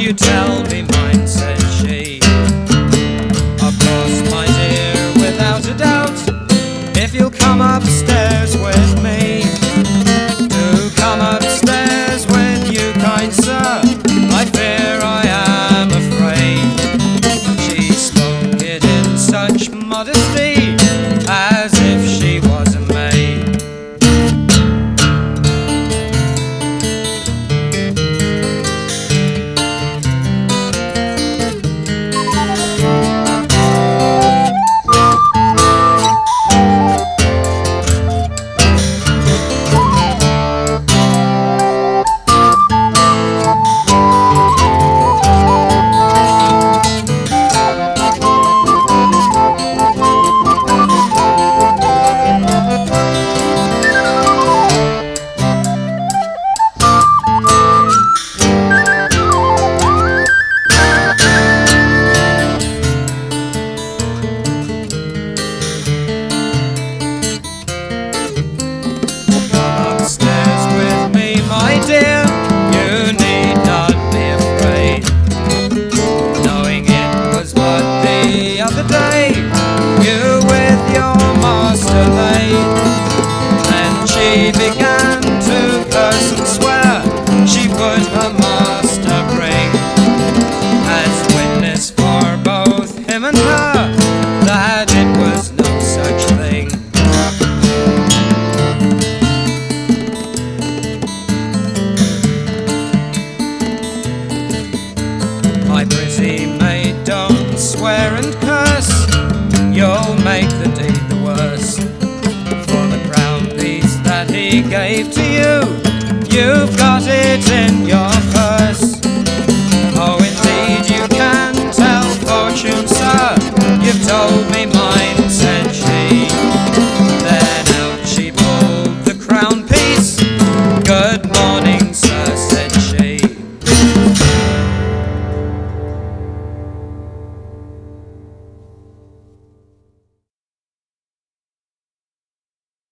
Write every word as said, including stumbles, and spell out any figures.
you tell me mine, said she. Of course, my dear, without a doubt, if you'll come upstairs with me. Do come upstairs with you, kind sir, I fear I am afraid. She spoke it in such modesty, as if she was a maid. She began to curse and swear. She would her master bring as witness for both him and her that it was no such thing. My pretty maid, don't swear and curse, you'll make the deed the worse. He gave to you, you've got it in your